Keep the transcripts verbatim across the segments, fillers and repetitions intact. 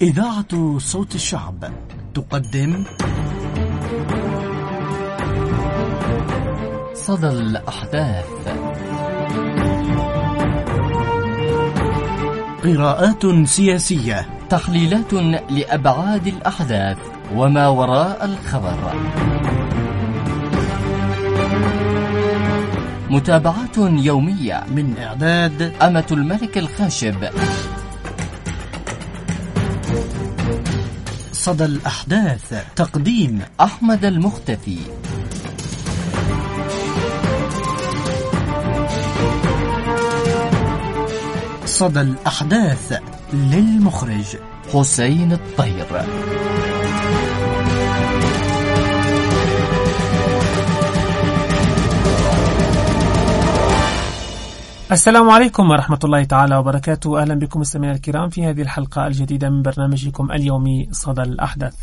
إذاعة صوت الشعب تقدم صدى الأحداث، قراءات سياسية، تحليلات لأبعاد الأحداث وما وراء الخبر، متابعات يومية من إعداد أمة الملك الخاشب. صدى الأحداث، تقديم أحمد المختفي. صدى الأحداث للمخرج حسين الطير. السلام عليكم ورحمة الله تعالى وبركاته. أهلا بكم مستمعينا الكرام في هذه الحلقة الجديدة من برنامجكم اليومي صدى الأحداث.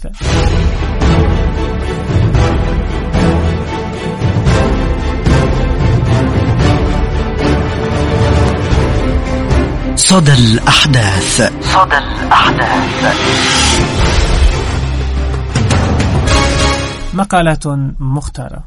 صدى الأحداث. صدى الأحداث. مقالات مختارة.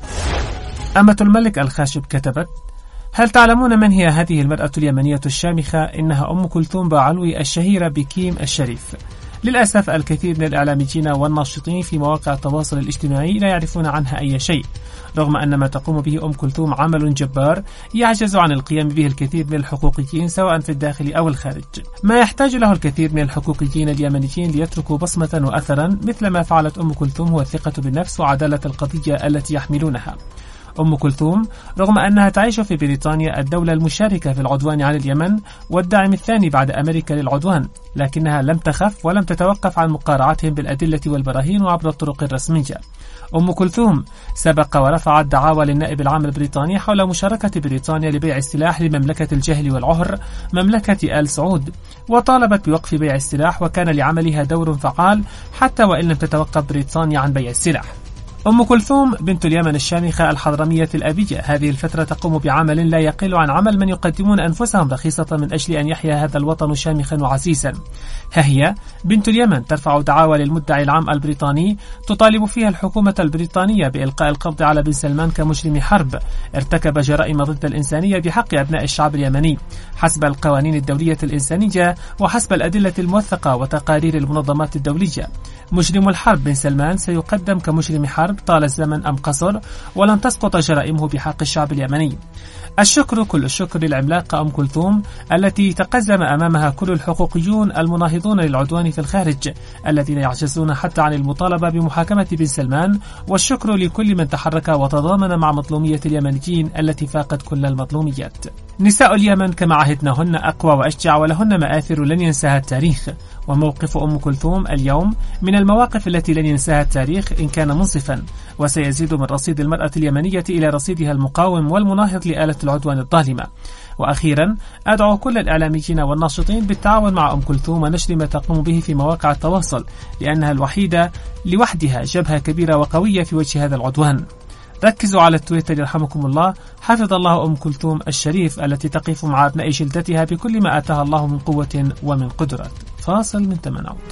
أمة الملك الخاشب كتبت: هل تعلمون من هي هذه المرأة اليمنية الشامخة؟ إنها أم كلثوم بعلوي الشهيرة بكيم الشريف. للأسف الكثير من الإعلاميين والناشطين في مواقع التواصل الاجتماعي لا يعرفون عنها أي شيء، رغم أن ما تقوم به أم كلثوم عمل جبار يعجز عن القيام به الكثير من الحقوقيين سواء في الداخل أو الخارج. ما يحتاج له الكثير من الحقوقيين اليمنيين ليتركوا بصمة وأثرا مثل ما فعلت أم كلثوم هو الثقة بالنفس وعدالة القضية التي يحملونها. أم كلثوم رغم أنها تعيش في بريطانيا الدولة المشاركة في العدوان على اليمن والداعم الثاني بعد أمريكا للعدوان، لكنها لم تخف ولم تتوقف عن مقارعتهم بالأدلة والبراهين وعبر الطرق الرسمية. أم كلثوم سبق ورفعت دعاوى للنائب العام البريطاني حول مشاركة بريطانيا لبيع السلاح لمملكة الجهل والعهر مملكة آل سعود، وطالبت بوقف بيع السلاح وكان لعملها دور فعال حتى وإن لم تتوقف بريطانيا عن بيع السلاح. أم كلثوم بنت اليمن الشامخة الحضرمية الأبية هذه الفترة تقوم بعمل لا يقل عن عمل من يقدمون أنفسهم رخيصة من أجل أن يحيا هذا الوطن شامخا وعزيزا. ها هي بنت اليمن ترفع دعاوى للمدعي العام البريطاني تطالب فيها الحكومة البريطانية بإلقاء القبض على بن سلمان كمجرم حرب ارتكب جرائم ضد الإنسانية بحق أبناء الشعب اليمني حسب القوانين الدولية الإنسانية وحسب الأدلة الموثقة وتقارير المنظمات الدولية. مجرم الحرب بن سلمان سيقدم كمجرم حرب طال الزمن أم قصر، ولن تسقط جرائمه بحق الشعب اليمني. الشكر كل الشكر للعملاقة أم كلثوم التي تقزم أمامها كل الحقوقيون المناهضون للعدوان في الخارج الذين يعجزون حتى عن المطالبة بمحاكمة بن سلمان، والشكر لكل من تحرك وتضامن مع مظلومية اليمنيين التي فاقت كل المظلوميات. نساء اليمن كما عهدناهن أقوى وأشجع ولهن مآثر لن ينساها التاريخ، وموقف أم كلثوم اليوم من المواقف التي لن ينساها التاريخ إن كان منصفا، وسيزيد من رصيد المرأة اليمنية إلى رصيدها المقاوم والمناهض لآلة العدوان الظالمة. وأخيرا أدعو كل الإعلاميين والناشطين بالتعاون مع أم كلثوم ونشر ما تقوم به في مواقع التواصل، لأنها الوحيدة لوحدها جبهة كبيرة وقوية في وجه هذا العدوان. ركزوا على التويتر يرحمكم الله. حفظ الله أم كلثوم الشريف التي تقف مع أبناء جلدتها بكل ما آتاها الله من قوة ومن قدرات. فاصل من ثمان عود.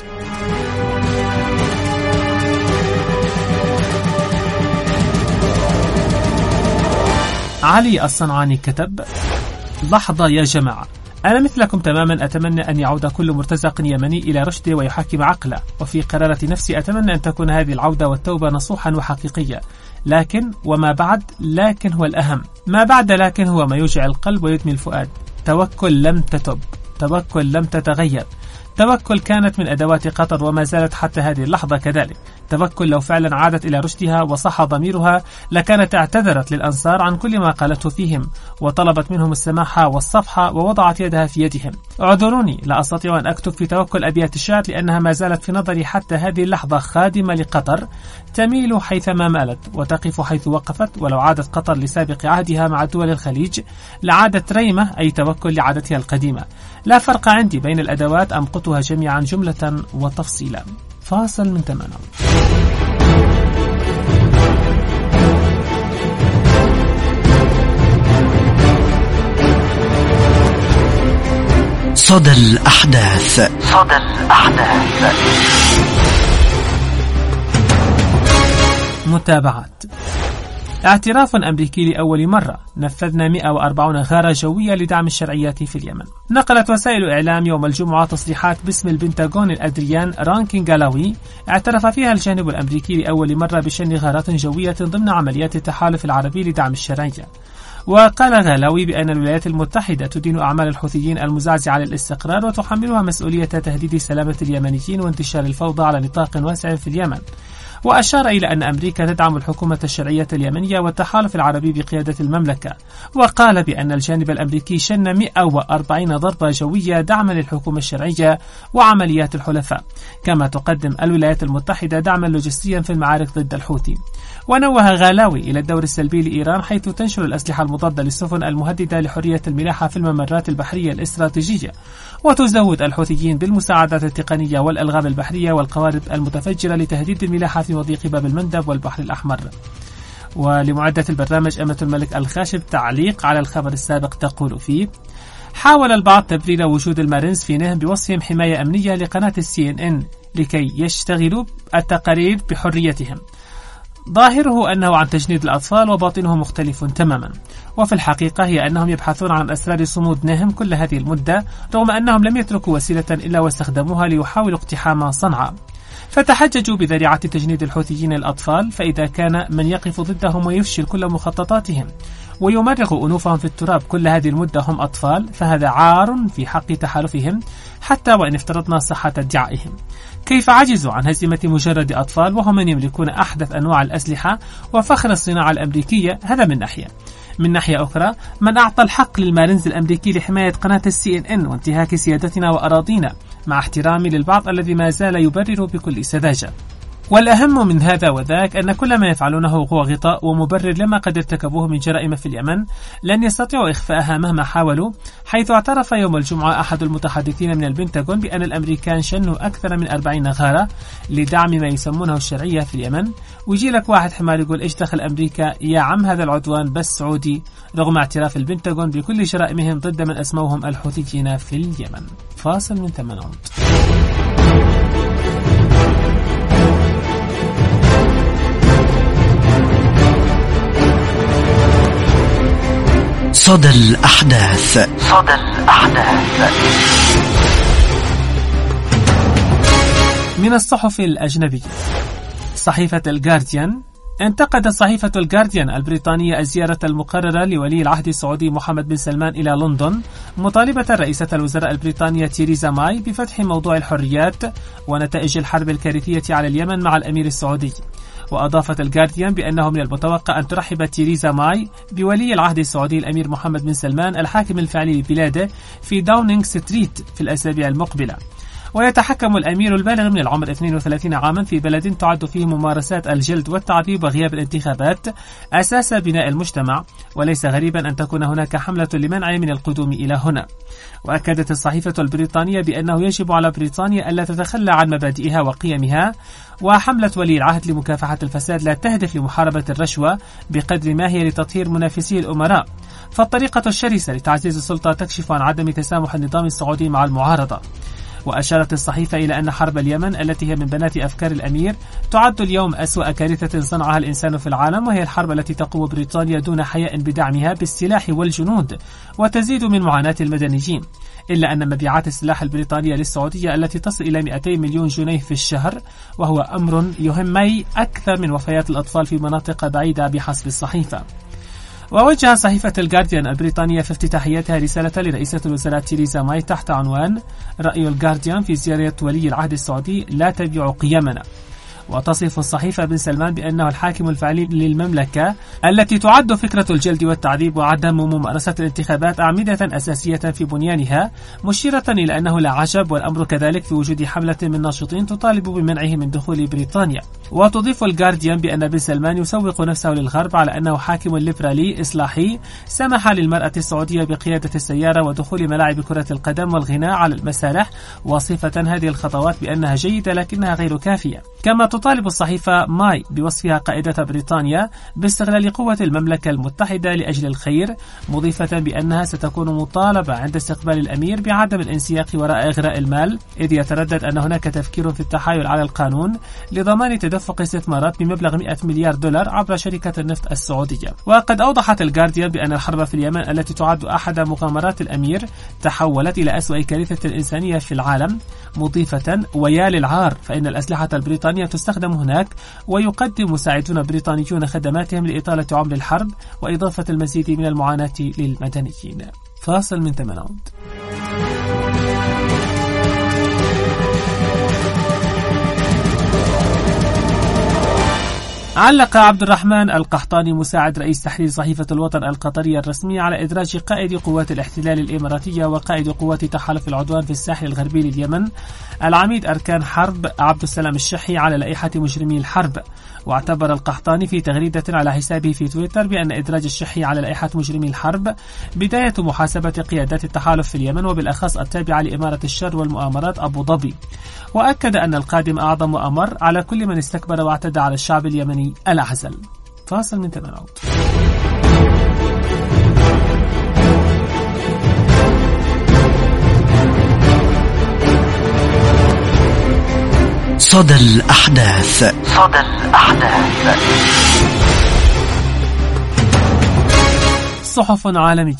علي الصنعاني كتب: لحظة يا جماعة، أنا مثلكم تماما أتمنى أن يعود كل مرتزق يمني إلى رشده ويحكم عقله، وفي قرارة نفسي أتمنى أن تكون هذه العودة والتوبة نصوحا وحقيقية. لكن وما بعد لكن هو الأهم، ما بعد لكن هو ما يوجع القلب ويدمي الفؤاد. توكل لم تتب، توكل لم تتغير، توكل كانت من أدوات قطر وما زالت حتى هذه اللحظة كذلك. توكل لو فعلا عادت إلى رشدها وصح ضميرها لكانت اعتذرت للأنصار عن كل ما قالته فيهم وطلبت منهم السماحة والصفحة ووضعت يدها في يدهم. اعذروني لا أستطيع أن أكتب في توكل أبيات الشعر لأنها ما زالت في نظري حتى هذه اللحظة خادمة لقطر، تميل حيثما مالت وتقف حيث وقفت. ولو عادت قطر لسابق عهدها مع دول الخليج لعادت ريمة أي توكل لعادتها القديمة. لا فرق عندي بين الأدوات، أمقتها جميعا جملة وتفصيلا. فاصل من ثمان عود. صدى الأحداث. صدى الأحداث. متابعات. اعتراف أمريكي لأول مرة، نفذنا مئة وأربعين غارة جوية لدعم الشرعيات في اليمن. نقلت وسائل إعلام يوم الجمعة تصريحات باسم البنتاغون الأدريان رانكين غالاوي اعترف فيها الجانب الأمريكي لأول مرة بشن غارات جوية ضمن عمليات التحالف العربي لدعم الشرعية. وقال غالاوي بأن الولايات المتحدة تدين أعمال الحوثيين المزعزعة للاستقرار وتحملها مسؤولية تهديد سلامة اليمنيين وانتشار الفوضى على نطاق واسع في اليمن. وأشار إلى أن أمريكا تدعم الحكومة الشرعية اليمنية والتحالف العربي بقيادة المملكة. وقال بأن الجانب الأمريكي شن مئة وأربعين ضربة جوية دعما للحكومة الشرعية وعمليات الحلفاء، كما تقدم الولايات المتحدة دعما لوجستيا في المعارك ضد الحوثي. ونوه غالاوي إلى الدور السلبي لإيران حيث تنشر الأسلحة المضادة للسفن المهددة لحرية الملاحة في الممرات البحرية الاستراتيجية، وتزود الحوثيين بالمساعدات التقنية والألغام البحرية والقوارب المتفجرة لتهديد الملاحة في مضيق باب المندب والبحر الأحمر. ولمعدة البرنامج أمة الملك الخاشب تعليق على الخبر السابق تقول فيه: حاول البعض تبرير وجود المارينز في نهم بوصفهم حماية أمنية لقناة السي إن إن لكي يشتغلوا التقارير بحريتهم. ظاهره أنه عن تجنيد الأطفال وباطنه مختلف تماما، وفي الحقيقة هي أنهم يبحثون عن أسرار صمود نهم كل هذه المدة، رغم أنهم لم يتركوا وسيلة إلا واستخدموها ليحاولوا اقتحام صنعاء. فتحججوا بذريعة تجنيد الحوثيين الأطفال، فإذا كان من يقف ضدهم ويفشل كل مخططاتهم ويمرغ أنوفهم في التراب كل هذه المدة هم أطفال، فهذا عار في حق تحالفهم حتى وإن افترضنا صحة ادعائهم. كيف عجزوا عن هزيمة مجرد أطفال وهم من يملكون أحدث أنواع الأسلحة وفخر الصناعة الأمريكية؟ هذا من ناحية. من ناحية أخرى، من أعطى الحق للمارينز الأمريكي لحماية قناة السي إن إن وانتهاك سيادتنا وأراضينا، مع احترامي للبعض الذي ما زال يبرر بكل سذاجة. والأهم من هذا وذاك أن كل ما يفعلونه هو غطاء ومبرر لما قد ارتكبوه من جرائم في اليمن لن يستطيعوا إخفاءها مهما حاولوا، حيث اعترف يوم الجمعة أحد المتحدثين من البنتاغون بأن الأمريكان شنوا أكثر من أربعين غارة لدعم ما يسمونه الشرعية في اليمن. ويجي لك واحد حمار يقول إيش دخل أمريكا يا عم، هذا العدوان بس سعودي، رغم اعتراف البنتاغون بكل جرائمهم ضد من أسموهم الحوثيين في اليمن. فاصل من ثمان عود. صدى الأحداث. صدى الأحداث من الصحف الأجنبية. صحيفة الجارديان. انتقدت صحيفة الجارديان البريطانية الزيارة المقررة لولي العهد السعودي محمد بن سلمان إلى لندن، مطالبة رئيسة الوزراء البريطانية تيريزا ماي بفتح موضوع الحريات ونتائج الحرب الكارثية على اليمن مع الأمير السعودي. وأضافت الجارديان بأنه من المتوقع أن ترحب تيريزا ماي بولي العهد السعودي الأمير محمد بن سلمان الحاكم الفعلي لبلاده في داونينغ ستريت في الأسابيع المقبلة. ويتحكم الأمير البالغ من العمر اثنين وثلاثين عاما في بلد تعد فيه ممارسات الجلد والتعذيب وغياب الانتخابات أساس بناء المجتمع، وليس غريبا أن تكون هناك حملة لمنعه من القدوم إلى هنا. وأكدت الصحيفة البريطانية بأنه يجب على بريطانيا ألا تتخلى عن مبادئها وقيمها، وحملة ولي العهد لمكافحة الفساد لا تهدف لمحاربة الرشوة بقدر ما هي لتطهير منافسي الأمراء، فالطريقة الشرسة لتعزيز السلطة تكشف عن عدم تسامح النظام السعودي مع المعارضة. وأشارت الصحيفة إلى أن حرب اليمن التي هي من بنات أفكار الأمير تعد اليوم أسوأ كارثة صنعها الإنسان في العالم، وهي الحرب التي تقوم بريطانيا دون حياء بدعمها بالسلاح والجنود وتزيد من معاناة المدنيين. إلا أن مبيعات السلاح البريطانية للسعودية التي تصل إلى مئتين مليون جنيه في الشهر، وهو أمر يهمي أكثر من وفيات الأطفال في مناطق بعيدة بحسب الصحيفة. ووجه صحيفة الجارديان البريطانية في افتتاحيتها رسالة لرئيسة الوزراء تيريزا ماي تحت عنوان رأي الجارديان في زيارة ولي العهد السعودي لا تبيع قيمنا. وتصف الصحيفة بن سلمان بأنه الحاكم الفعلي للمملكة التي تعد فكرة الجلد والتعذيب وعدم ممارسة الانتخابات أعمدة أساسية في بنيانها، مشيرة إلى أنه لا عجب والأمر كذلك في وجود حملة من ناشطين تطالب بمنعه من دخول بريطانيا. وتضيف الجارديان بأن بن سلمان يسوق نفسه للغرب على أنه حاكم ليبرالي إصلاحي سمح للمرأة السعودية بقيادة السيارة ودخول ملاعب كرة القدم والغناء على المسارح، وصفة هذه الخطوات بأنها جيدة لكنها غير كافية. كما تطالب الصحيفة ماي بوصفها قائدة بريطانيا باستغلال قوة المملكة المتحدة لأجل الخير، مضيفة بأنها ستكون مطالبة عند استقبال الأمير بعدم الانسياق وراء إغراء المال، إذ يتردد أن هناك تفكير في التحايل على القانون لضمان تدفق استثمارات بمبلغ مئة مليار دولار عبر شركة النفط السعودية. وقد أوضحت الجارديان بأن الحرب في اليمن التي تعد أحد مغامرات الأمير تحولت إلى أسوأ كارثة إنسانية في العالم، مضيفة ويا للعار فإن الأسلحة البريطانية تستخدم هناك ويقدم مساعدون بريطانيون خدماتهم لإطالة عمر الحرب وإضافة المزيد من المعاناة للمدنيين. فاصل من ثمان عود. علق عبد الرحمن القحطاني مساعد رئيس تحرير صحيفة الوطن القطرية الرسمية على إدراج قائد قوات الاحتلال الإماراتية وقائد قوات تحالف العدوان في الساحل الغربي لليمن العميد أركان حرب عبد السلام الشحي على لائحة مجرمي الحرب. واعتبر القحطاني في تغريدة على حسابه في تويتر بأن إدراج الشحي على لائحة مجرمي الحرب بداية محاسبة قيادات التحالف في اليمن وبالأخص التابعة لإمارة الشر والمؤامرات أبو ظبي. وأكد أن القادم أعظم وأمر على كل من استكبر واعتدى على الشعب اليمني الأعزل. فاصل من ثمان عود. صدى الأحداث. صدى الأحداث. صحف عالمية.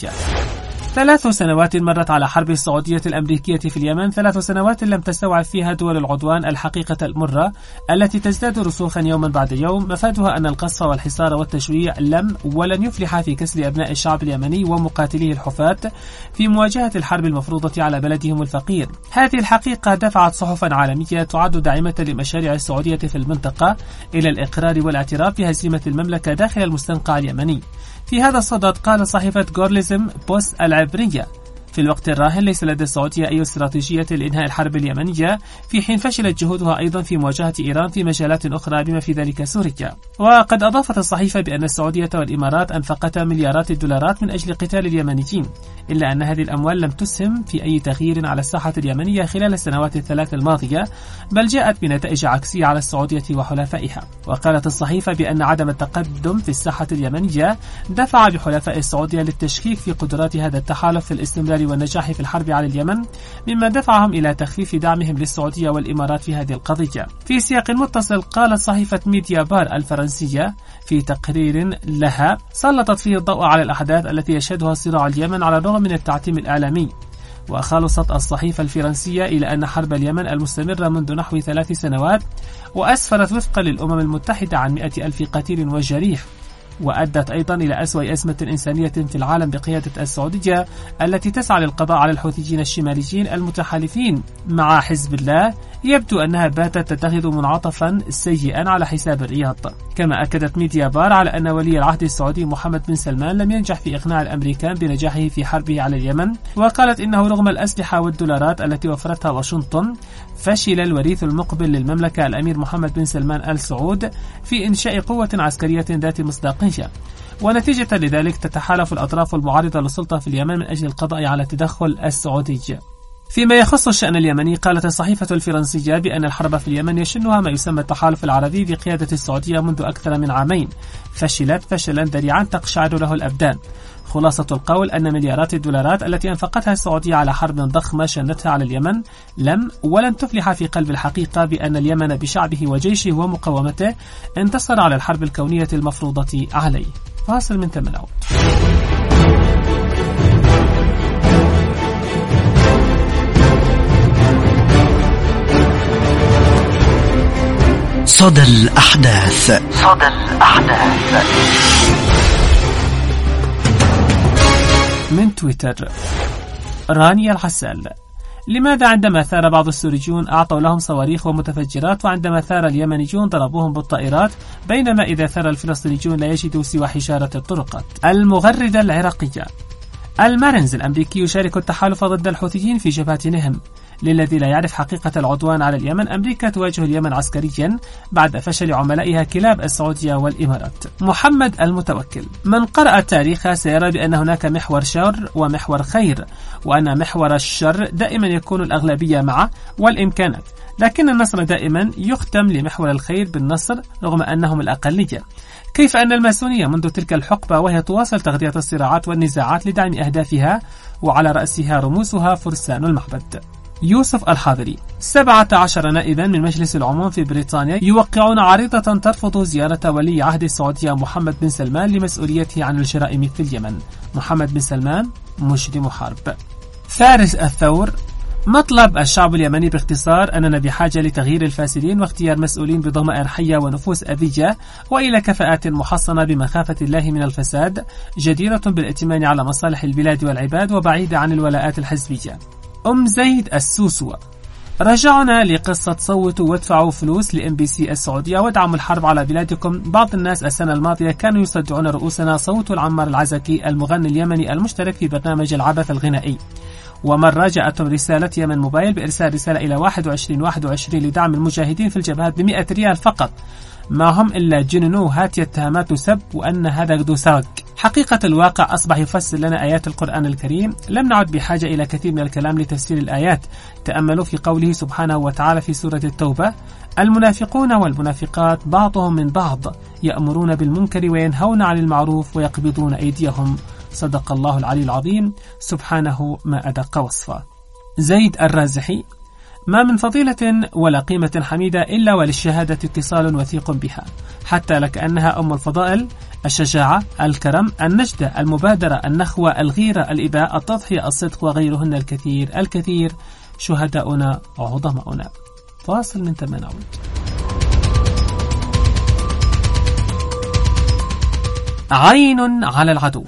ثلاث سنوات مرت على حرب السعودية الأمريكية في اليمن، ثلاث سنوات لم تستوعب فيها دول العدوان الحقيقة المرة التي تزداد رسوخا يوما بعد يوم، مفادها أن القصف والحصار والتشويع لم ولن يفلح في كسر أبناء الشعب اليمني ومقاتليه الحفاة في مواجهة الحرب المفروضة على بلدهم الفقير. هذه الحقيقة دفعت صحفا عالمية تعد داعمة لمشاريع السعودية في المنطقة إلى الإقرار والاعتراف بهزيمة المملكة داخل المستنقع اليمني. في هذا الصدد قال صحيفة جورناليزم بوست العبرية: في الوقت الراهن ليس لدى السعودية أي استراتيجية لإنهاء الحرب اليمنية، في حين فشلت جهودها أيضا في مواجهة إيران في مجالات أخرى بما في ذلك سوريا. وقد أضافت الصحيفة بأن السعودية والإمارات أنفقتا مليارات الدولارات من أجل قتال اليمنيين، إلا أن هذه الأموال لم تسهم في أي تغيير على الساحة اليمنية خلال السنوات الثلاث الماضية، بل جاءت بنتائج عكسية على السعودية وحلفائها. وقالت الصحيفة بأن عدم التقدم في الساحة اليمنية دفع بحلفاء السعودية للتشكيك في قدرات هذا التحالف في الاستمرار والنجاح في الحرب على اليمن، مما دفعهم إلى تخفيف دعمهم للسعودية والإمارات في هذه القضية. في سياق متصل قالت صحيفة ميديا بار الفرنسية في تقرير لها سلطت فيه الضوء على الأحداث التي يشهدها صراع اليمن على الرغم من التعتيم الإعلامي. وخلصت الصحيفة الفرنسية إلى أن حرب اليمن المستمرة منذ نحو ثلاث سنوات وأسفرت وفقا للأمم المتحدة عن مئة ألف قتيل وجريح، وأدت أيضا إلى أسوأ أزمة إنسانية في العالم بقيادة السعودية التي تسعى للقضاء على الحوثيين الشماليين المتحالفين مع حزب الله. يبدو أنها باتت تتخذ منعطفا سيئا على حساب الرياض. كما أكدت ميديا بار على أن ولي العهد السعودي محمد بن سلمان لم ينجح في إقناع الأمريكان بنجاحه في حربه على اليمن، وقالت إنه رغم الأسلحة والدولارات التي وفرتها واشنطن فشل الوريث المقبل للمملكة الأمير محمد بن سلمان آل سعود في إنشاء قوة عسكرية ذات مصداقية، ونتيجة لذلك تتحالف الأطراف المعارضة للسلطة في اليمن من أجل القضاء على التدخل السعودي. فيما يخص الشأن اليمني قالت الصحيفة الفرنسية بأن الحرب في اليمن يشنها ما يسمى التحالف العربي بقيادة السعودية منذ أكثر من عامين، فشلت فشلا ذريعا تقشعر له الأبدان. خلاصة القول أن مليارات الدولارات التي أنفقتها السعودية على حرب ضخمة شنتها على اليمن لم ولن تفلح في قلب الحقيقة بأن اليمن بشعبه وجيشه ومقاومته انتصر على الحرب الكونية المفروضة عليه. فاصل من ثمان عود. صدى الأحداث. صدى الأحداث. من تويتر: رانيا الحسال: لماذا عندما ثار بعض السوريون أعطوا لهم صواريخ ومتفجرات، وعندما ثار اليمنيون ضربوهم بالطائرات، بينما إذا ثار الفلسطينيون لا يجدوا سوى حشارة الطرقات؟ المغردة العراقية: المارينز الأمريكي يشارك التحالف ضد الحوثيين في جبهتهم، للذي لا يعرف حقيقة العدوان على اليمن، أمريكا تواجه اليمن عسكريا بعد فشل عملائها كلاب السعودية والإمارات. محمد المتوكل: من قرأ التاريخ سيرى بأن هناك محور شر ومحور خير، وأن محور الشر دائما يكون الأغلبية معه والإمكانات، لكن النصر دائما يختم لمحور الخير بالنصر رغم أنهم الأقلية. كيف أن الماسونية منذ تلك الحقبة وهي تواصل تغذية الصراعات والنزاعات لدعم أهدافها، وعلى رأسها رموزها فرسان المعبد. يوسف الحاضري: سبعة عشر نائبا من مجلس العموم في بريطانيا يوقعون عريضة ترفض زيارة ولي عهد السعودية محمد بن سلمان لمسؤوليته عن الجرائم في اليمن. محمد بن سلمان مجرم حرب. فارس الثور: مطلب الشعب اليمني باختصار أننا بحاجة لتغيير الفاسدين واختيار مسؤولين بضمائر حية ونفوس أذية وإلى كفاءات محصنة بمخافة الله من الفساد، جديرة بالائتمان على مصالح البلاد والعباد وبعيدة عن الولاءات الحزبية. أم زيد السوسوة: رجعنا لقصة صوتوا وادفعوا فلوس لإم بي سي السعودية وادعموا الحرب على بلادكم. بعض الناس السنة الماضية كانوا يصدعون رؤوسنا صوت العمار العزكي المغني اليمني المشترك في برنامج العبث الغنائي. ومرة جاءتهم رسالة يمن موبايل بإرسال رسالة إلى واحد وعشرين واحد وعشرين لدعم المجاهدين في الجبهات بمئة ريال فقط، ما هم إلا جننوا هاتي اتهامات وسب وأن هذا قدو سرق. حقيقة الواقع أصبح يفسر لنا آيات القرآن الكريم. لم نعد بحاجة إلى كثير من الكلام لتفسير الآيات. تأملوا في قوله سبحانه وتعالى في سورة التوبة: المنافقون والمنافقات بعضهم من بعض يأمرون بالمنكر وينهون عن المعروف ويقبضون أيديهم. صدق الله العلي العظيم، سبحانه ما أدق وصفه. زيد الرازحي: ما من فضيلة ولا قيمة حميدة إلا وللشهادة اتصال وثيق بها، حتى لكأنها أم الفضائل، الشجاعة، الكرم، النجدة، المبادرة، النخوة، الغيرة، الإباء، التضحية، الصدق وغيرهن الكثير الكثير، شهداؤنا وعظماؤنا. فاصل من ثم نعود. عين على العدو.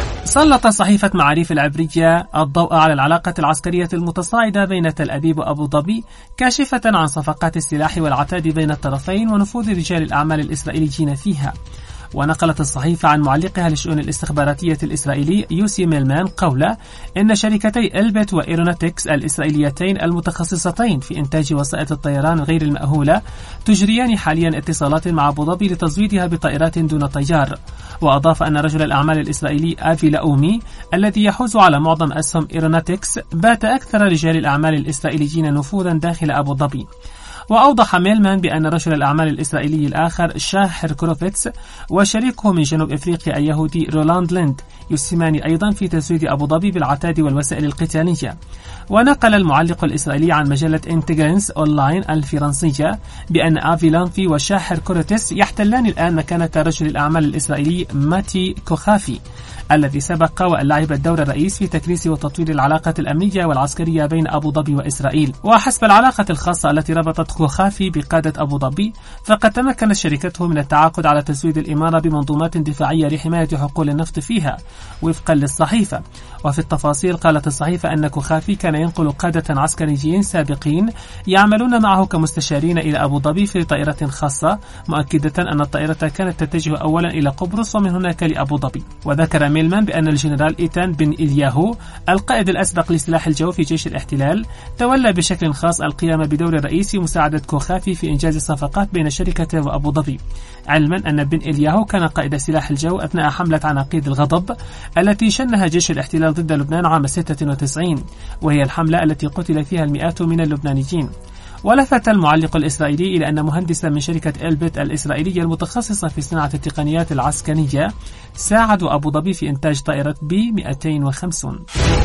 سلط صحيفة معاريف العبرية الضوء على العلاقة العسكرية المتصاعدة بين تل أبيب وأبو ظبي، كاشفة عن صفقات السلاح والعتاد بين الطرفين ونفوذ رجال الأعمال الإسرائيليين فيها. ونقلت الصحيفة عن معلقها للشؤون الاستخباراتية الإسرائيلي يوسي ميلمان قوله إن شركتي إلبت وإيروناتكس الإسرائيليتين المتخصصتين في إنتاج وسائط الطيران غير المأهولة تجريان حاليا اتصالات مع أبو ظبي لتزويدها بطائرات دون طيار. وأضاف أن رجل الأعمال الإسرائيلي آفي لاومي الذي يحوز على معظم أسهم إيروناتكس بات أكثر رجال الأعمال الإسرائيليين نفوذا داخل أبو ظبي. وأوضح ميلمان بأن رجل الأعمال الإسرائيلي الآخر شاحر كروفيتس وشريكه من جنوب إفريقيا اليهودي رولاند ليند يسهمان أيضا في تزويد أبو ظبي بالعتاد والوسائل القتالية. ونقل المعلق الإسرائيلي عن مجلة انتجرنس أونلاين الفرنسية بأن آفي لانفي وشاحر كروتيس يحتلان الآن مكانة رجل الأعمال الإسرائيلي ماتي كوخافي الذي سبق وأن لعب الدور الرئيس في تكريس وتطوير العلاقة الأمنية والعسكرية بين أبو ظبي وإسرائيل. وحسب العلاقة الخاصة التي ربطت كوخافي بقادة أبو ظبي، فقد تمكنت شركته من التعاقد على تزويد الإمارة بمنظومات دفاعية لحماية حقول النفط فيها وفقا للصحيفة. وفي التفاصيل قالت الصحيفة أن كوخافي كان ينقل قادة عسكريين سابقين يعملون معه كمستشارين إلى أبو ظبي في طائرة خاصة، مؤكدة أن الطائرة كانت تتجه أولا إلى قبرص ومن هناك لأبو ظبي. وذكر ميلمان بأن الجنرال إيتان بن إلياهو القائد الأسبق لسلاح الجو في جيش الاحتلال تولى بشكل خاص القيام بدور الرئيس في مساعدة كوخافي في إنجاز الصفقات بين شركته وأبو ظبي، علما أن بن إلياهو كان قائد سلاح الجو أثناء حملة عناقيد الغضب التي شنها جيش الاحتلال ضد لبنان عام ستة وتسعين، وهي الحملة التي قتل فيها المئات من اللبنانيين. ولفت المعلق الإسرائيلي إلى أن مهندسا من شركة إلبت الإسرائيلية المتخصصة في صناعة التقنيات العسكرية ساعدوا أبو ظبي في إنتاج طائرة بي مئتين وخمسين.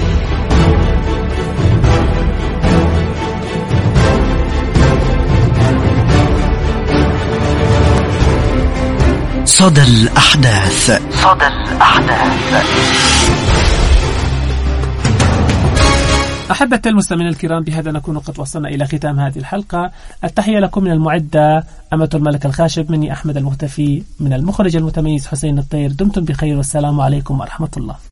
صدى الأحداث. صدى الأحداث. أحبة المستمعين الكرام، بهذا نكون قد وصلنا إلى ختام هذه الحلقة. التحية لكم من المعدة أمة الملك الخاشب، مني أحمد المختفي، من المخرج المتميز حسين الطير. دمتم بخير والسلام عليكم ورحمة الله.